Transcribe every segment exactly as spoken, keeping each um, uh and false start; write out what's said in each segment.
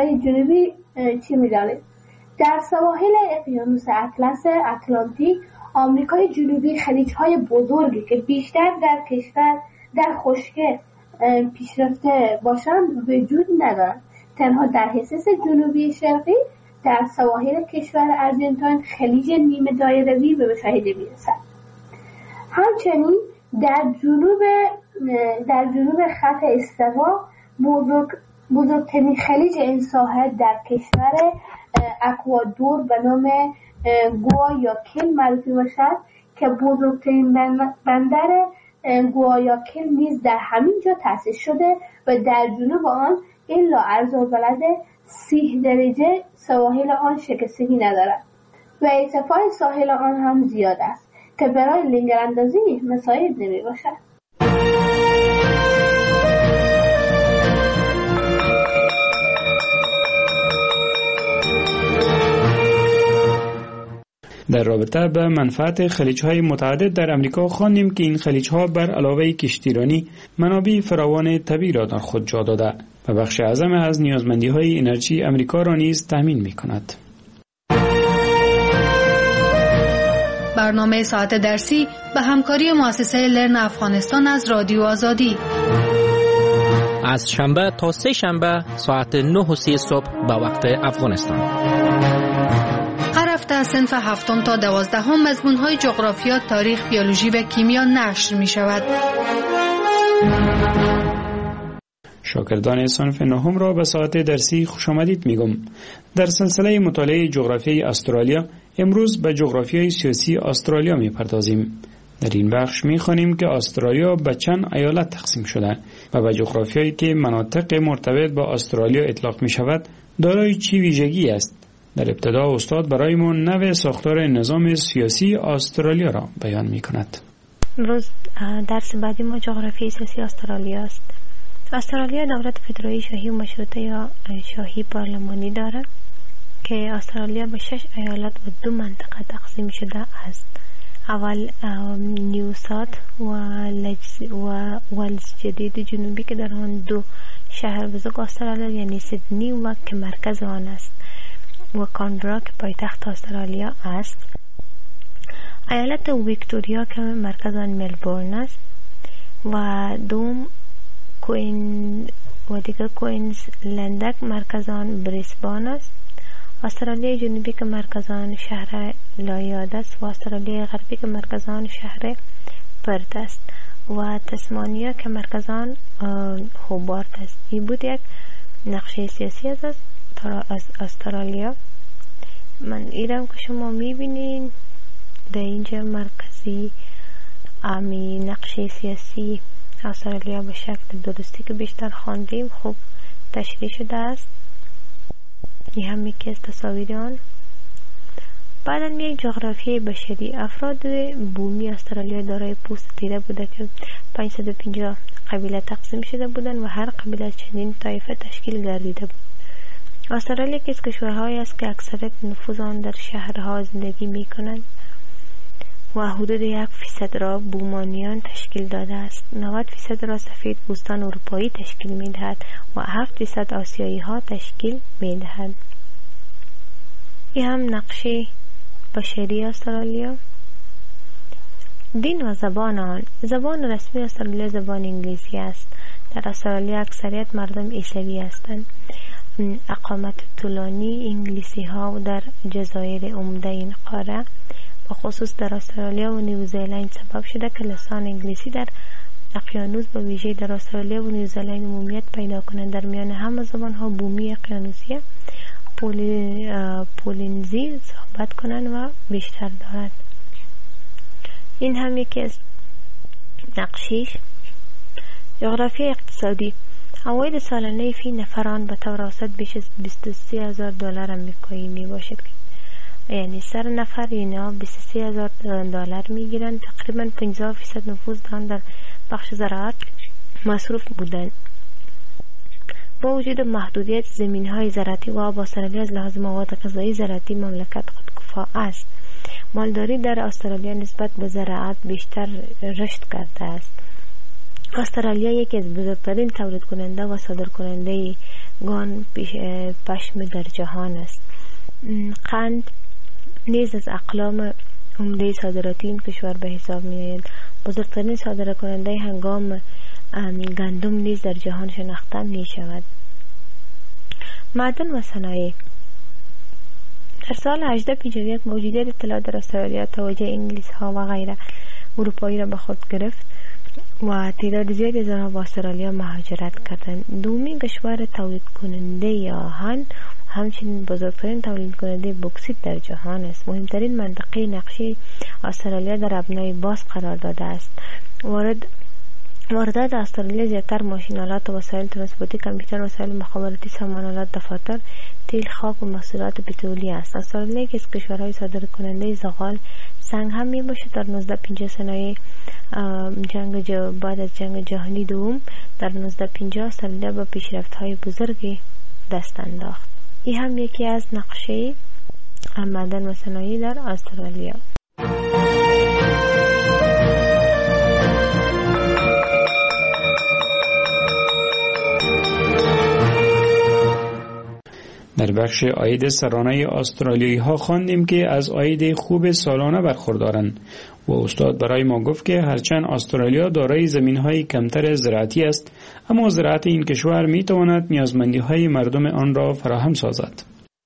آمریکای جنوبی چی می‌دانید؟ در سواحل اقیانوس اطلس اتلانتیک آمریکای جنوبی خلیج‌های بزرگی که بیشتر در کشور در خشکی پیشرفته باشند وجود ندارند. تنها در حصه جنوبی شرقی در سواحل کشور آرژانتین خلیج نیمه دایروی به مشاهده می‌رسد. همچنین در جنوب در جنوب خط استوا بزرگ بزرگترین خلیج این ساحل در کشور اکوادور به نام گوایاکیل معروف باشد که بزرگترین بندر گوایاکیل نیز در همین جا تأسیس شده و در جنوب آن الا عرض‌البلد سی درجه سواحل آن شکستگی ندارد و ارتفاع ساحل آن هم زیاد است که برای لنگر اندازی مساعد نمی باشد. در رابطه به منفعت خلیج‌های متعدد در امریکا خواندیم که این خلیج‌ها بر علاوه کشتیرانی منابع فراوان طبیعی را در خود جا داده و بخش اعظم از نیازمندی‌های انرژی امریکا را نیز تامین می‌کند. برنامه ساعت درسی به همکاری مؤسسه لرن افغانستان از رادیو آزادی از شنبه تا سه شنبه ساعت نه و سی صبح به وقت افغانستان. هر هفته از صنف هفتم تا دوازدهم مضمون‌های جغرافیا، تاریخ، بیولوژی و کیمیا نشر می‌شود. شاگردان صنف نهم را به ساعت درسی خوش آمدید میگم. در سلسله مطالعه جغرافیای استرالیا امروز به جغرافیای سیاسی استرالیا میپردازیم. در این بخش میخوانیم که استرالیا به چند ایالت تقسیم شده و به جغرافیایی که مناطق مرتبط با استرالیا اطلاق میشود دارای چی ویژگی است. در ابتدا استاد برایمان نوع ساختار نظام سیاسی استرالیا را بیان میکند. امروز درس بعدی ما جغرافیای سیاسی استرالیا است. استرالیا دولت فدرالی شاهی و مشروطه یا شاهی پارلمانی دارد که استرالیا به شش ایالت و دو منطقه تقسیم شده است. اول نیو ساوت و و والز جدید جنوبی که در آن دو شهر بزرگ استرالیا یعنی سیدنی و که مرکز آن است و کانبرا که پایتخت استرالیا است. ایالت ویکتوریا که مرکز آن ملبورن است و دوم کوین و دیگر کوینز لندک مرکز آن بریسبان است. استرالیا جنوبی که مرکز آن شهر لایاد است و استرالیا غربی که مرکز آن شهر پرت است و تسمانیا که مرکز آن هوبارت است. این بود یک نقشه سیاسی از از استرالیا. من ایرم که شما میبینین در اینجا مرکزی امی نقشه سیاسی استرالیا به شکل درستی که بیشتر خواندیم خوب تشریح شده است. این هم یکی از تصاویر آن. بعدا میگه جغرافیای بشری. افراد بومی استرالیا دارای پوست تیره بوده که پانصد و پنجاه قبیله تقسیم شده بودند و هر قبیله از چندین طایفه تشکیل گردیده بود. استرالیا که از کشورهایی است که اکثریت نفوذ آن در شهرها زندگی می کنند و حدود یک فیصد را بومانیان تشکیل داده است. نود فیصد را سفید پوستان اروپایی تشکیل می دهد و هفت فیصد آسیایی ها تشکیل می دهد. این هم نقشه بشری استرالیا. دین و زبان آن. زبان رسمی استرالیا زبان انگلیسی است. در استرالیا اکثریت مردم عیسوی هستند. اقامت طولانی انگلیسی ها در جزایر عمده این قاره به خصوص در استرالیا و نیوزیلند سبب شده که لسان انگلیسی در اقیانوس به ویژه در استرالیا و نیوزیلند عمومیت پیدا کنند. در میان همه زبان ها بومی اقیانوسی پولی، پولینزی صحبت کنند و بیشتر دارد. این هم یکی از نقشیش. جغرافی اقتصادی. عواید سالانه فی نفران به طور اوسط بیش از بیست و سه هزار دلار آمریکایی می باشد، یعنی سر نفر اینا بیست و سه هزار دلار می گیرند. تقریبا پنجاه فیصد نفوذ دارند در بخش زراعت مصروف بودند. با وجود محدودیت زمین های زراعتی و آب استرالیا از لحاظ مواد غذایی زراعتی مملکت خودکفا است. مالداری در استرالیا نسبت به زراعت بیشتر رشد کرده است. استرالیا یکی از بزرگترین تولید کننده و صادر کننده گان پشم در جهان است. قند نیز از اقلام عمده صادراتی این کشور به حساب می آید. بزرگترین صادر کننده هنگام گندم نیز در جهان شناخته می شود. معدن و صنایع. در سال هجده پنجاه و یک موجودیت اطلاعات در استرالیا توجه انگلیس ها و غیره اروپایی را به خود گرفت و تعداد زیادی از آنها به استرالیا مهاجرت کردند. دومین کشور تولید کننده آهن همچنین بزرگترین تولید کننده بوکسیت در جهان است. مهمترین منطقه نقشی استرالیا در ابنای باز قرار داده است. وارد واردات استرالیا زیادتر ماشین‌آلات و وسایل ترانسپورتی، کامپیوتر، وسایل مخابراتی، سامان‌آلات، دفاتر، تیل، خاک و محصولات پترولی است. استرالیا که از کشورهای صادرکننده زغال سنگ هم می باشد. در نوزده پنجاه صنایع جنگ جو بعد از جنگ جهانی دوم در نوزده پنجاه استرالیا با پیشرفت‌های بزرگی دست انداخت. این هم یکی از نقشه معدن و صنایع در استرالیا. در بخش عاید سرانه استرالیایی ها خواندیم که از عاید خوب سالانه برخوردارند و استاد برای ما گفت که هرچند استرالیا دارای زمین های کمتر زراعتی است، اما زراعت این کشور می تواند نیازمندی های مردم آن را فراهم سازد.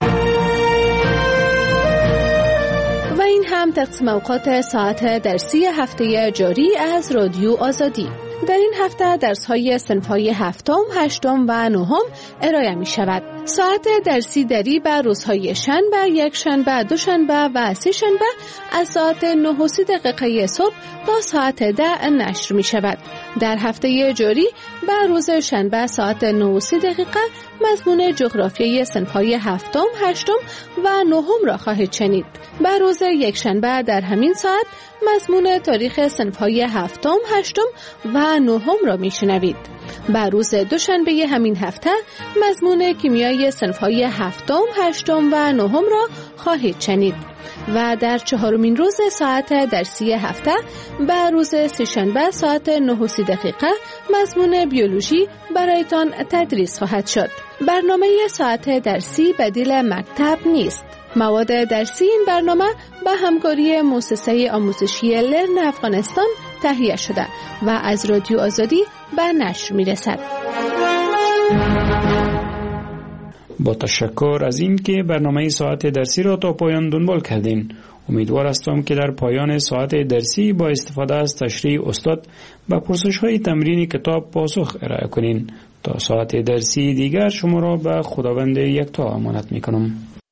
و این هم تقسیم اوقات ساعت درسی هفته جاری از رادیو آزادی. در این هفته درس‌های صنف‌های هفتم، هشتم و نهم ارائه می‌شود. ساعت درسی دری بر روزهای شنبه، یک شنبه، دو شنبه و سه شنبه از ساعت نه و سی دقیقه صبح تا ساعت ده نشر می‌شود. در هفته جاری بر روز شنبه ساعت نه و سی دقیقه مضمون جغرافیای صنف‌های هفتم، هشتم و نهم را خواهید شنید. بر روز یک شنبه در همین ساعت مضمون تاریخ صنف‌های هفتم، هشتم و نهم را میشنوید. بر روز دوشنبه همین هفته مضمون کیمیای صنف‌های هفتم، هشتم و نهم را خواهید شنید. و در چهارمین روز ساعت درسی هفته بر روز سه‌شنبه ساعت نه و سی دقیقه مضمون بیولوژی برایتان تدریس خواهد شد. برنامه ساعت درسی بدیل مکتب نیست. مواد درسی این برنامه به همکاری مؤسسه آموزشی لرن افغانستان تهیه شده و از رادیو آزادی به نشر می‌رسد. با تشکر از این که برنامه ساعت درسی را تا پایان دنبال کردین. امیدوار هستم که در پایان ساعت درسی با استفاده از تشریح استاد به پرسش‌های تمرین کتاب پاسخ ارائه کنین. تا ساعت درسی دیگر شما را به خداوند یکتا امانت می‌کنم.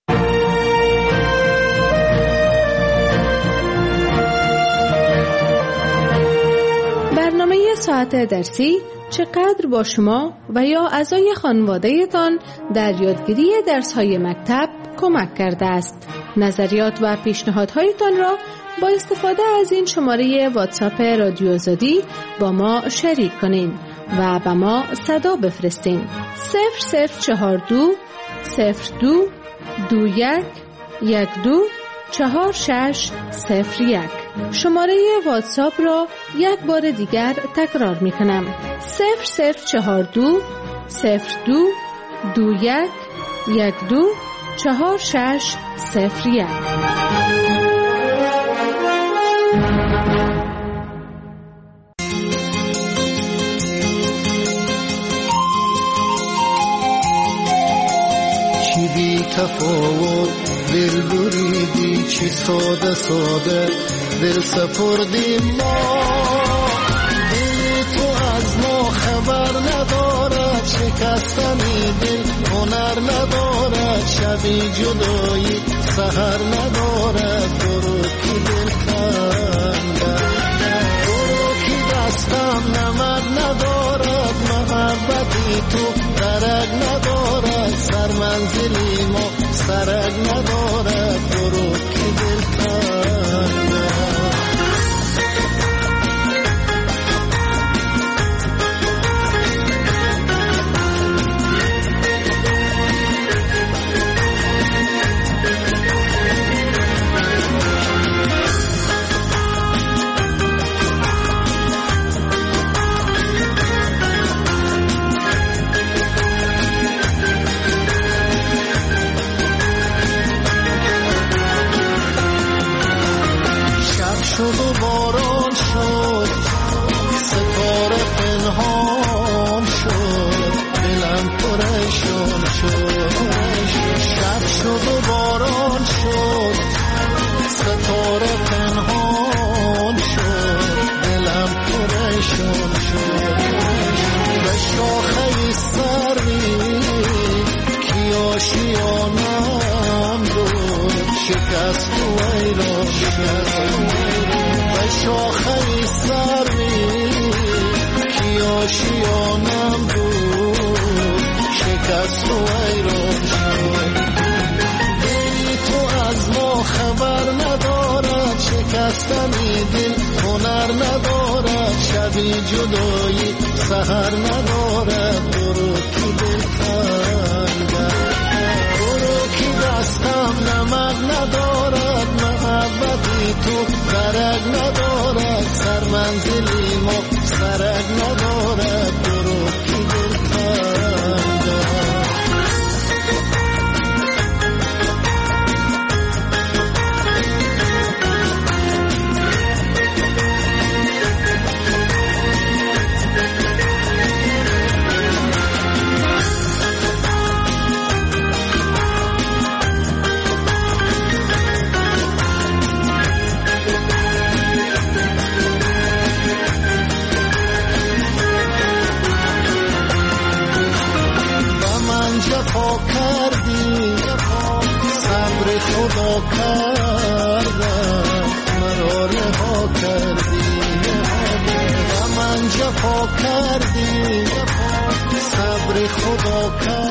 برنامه ساعت درسی چقدر با شما و یا اعضای خانواده‌تان در یادگیری درس‌های مکتب کمک کرده است. نظریات و پیشنهادهایتان را با استفاده از این شماره واتساپ رادیو آزادی با ما شریک کنین و به ما صدا بفرستین. صفر صفر چهار دو صفر دو دو یک یک دو چهار شش صفر یک. شماره واتساپ را یک بار دیگر تکرار می کنم. صفر صفر چهار دو صفر دو دو یک یک دو چهار شش صفر یک. چی بی تفاوت دل بریدی، چی ساده ساده دل سپردی ما. دل تو از ما خبر ندارد، شکستنی دل هنر ندارد، شبی جدایی سحر ندارد. برو کی دل کنده، برو کی دستم نمد ندارد، محبتی تو درک ندارد، سر منزلی ما سرک ندارد. برو کی دل کنده. آشیانم دور شکست و ویران و شاخه سروی کی آشیانم دور شکست و ویران دلی تو از ما خبر ندارد شکستنی دل هنر ندارد شبی جدایی سحر ندارد برو کی دل دستم نمک ندارد محبتی تو برگ ندارد سر منزلی ما سرگ ندارد برو کی دل جفا کردی صبر خدا کردم مرا رها کردی و من جفا کردی صبر خدا کردم